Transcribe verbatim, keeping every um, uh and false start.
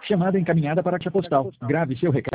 Chamada encaminhada para a caixa postal. Grave seu recado.